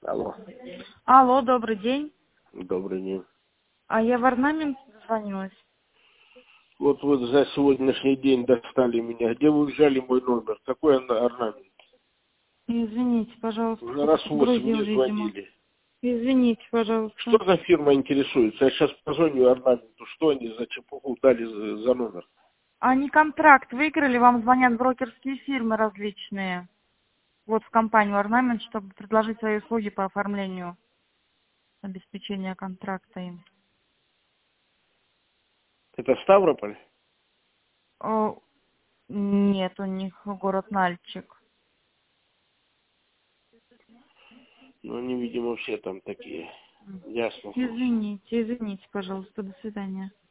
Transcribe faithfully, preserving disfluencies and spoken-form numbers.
Алло. Алло, добрый день. Добрый день. А я в орнамент звонилась. Вот вы за сегодняшний день достали меня. Где вы взяли мой номер? Какой он орнамент? Извините, пожалуйста, Уже кто-то раз восемь подгрузил, мне видимо. звонили. Извините, пожалуйста. Что за фирма интересуется? Я сейчас позвоню орнаменту. Что они за чепуху дали за, за номер? Они контракт выиграли, вам звонят брокерские фирмы различные. Вот в компанию орнамент, чтобы предложить свои услуги по оформлению обеспечения контракта им. Это Ставрополь? О, нет, у них город Нальчик. Ну, они, видимо, все там такие. Ясно. Извините, извините, пожалуйста, до свидания.